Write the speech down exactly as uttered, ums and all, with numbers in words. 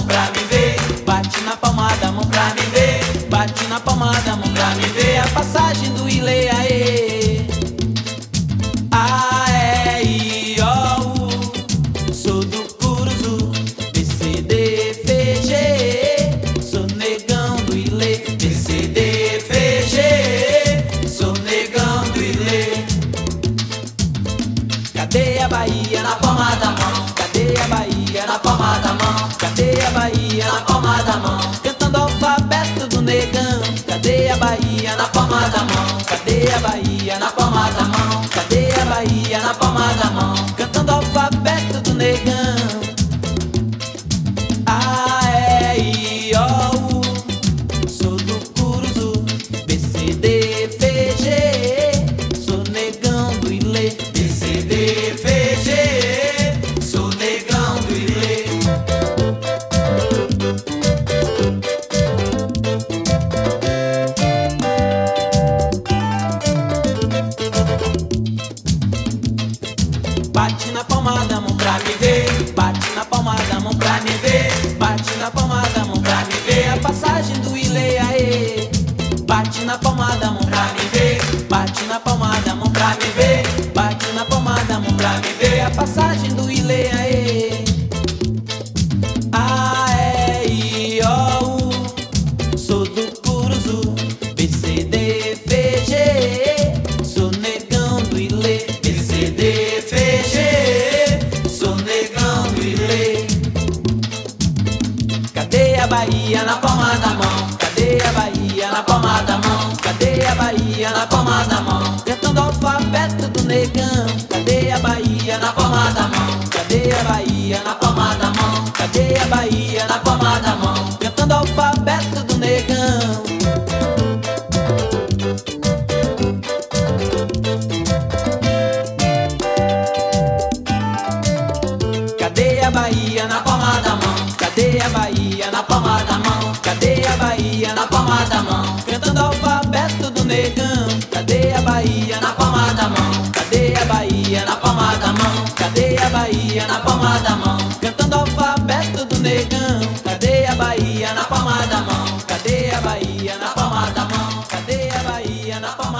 mão pra me ver. Bate na palma da mão pra me ver. Bate na palma da mão pra me ver. A passagem do Ilê, aê. A, E, I, O, U. Sou do Curuzu, B, C, D, F, G. Sou negão do Ilê, B, C, D, F, G. Sou negão do Ilê. Cadê a Bahia na palma da mão? Cadê a Bahia na palma da mão? Cadê a Bahia na palma da mão? Cantando o alfabeto do negão. Cadê a Bahia na palma da mão? Cadê a Bahia na palma da mão? Cadê a Bahia na palma da mão? Cantando o alfabeto do negão. A, E, I, O, U. Sou do Curuzu, B, C, D, F, G. Sou negão do Ilê, B, C, D, F, G. Sou negão do Ilê. Bate na palma da mão pra me ver. Bate na palma da mão pra me ver. Bate na palma da mão pra me ver. A passagem do Ilê, aê. Bate na palma da mão pra me ver. Bate na palma da mão pra me ver. Bate na palma da mão pra me ver. A passagem do Ilê, aê. A, E, I, O, U. Sou do Curuzu, B, C, D, F, G. Sou negão do Ilê, B, C, D, F, G. Sou negão do Ilê. Cadê a Bahia na palma da mão? Cadê a Bahia na palma da mão? Cadê a Bahia na palma da mão? Cantando o alfabeto do negão. Cadê a Bahia na palma da mão? Cadê a Bahia na palma da mão? Cadê a Bahia na palma da mão? Cantando o alfabeto do negão. Cadê a Bahia na palma da mão? Cadê a Bahia na palma da mão? Cadê a Bahia na palma da mão? Cantando o alfabeto do negão. Cadê a Bahia na palma da mão? Cadê a Bahia na palma da mão? Cadê a Bahia na palma da mão? Cantando o alfabeto do negão. Cadê a Bahia na palma da mão? Cadê a Bahia na palma da mão? Cadê a Bahia na palma da mão?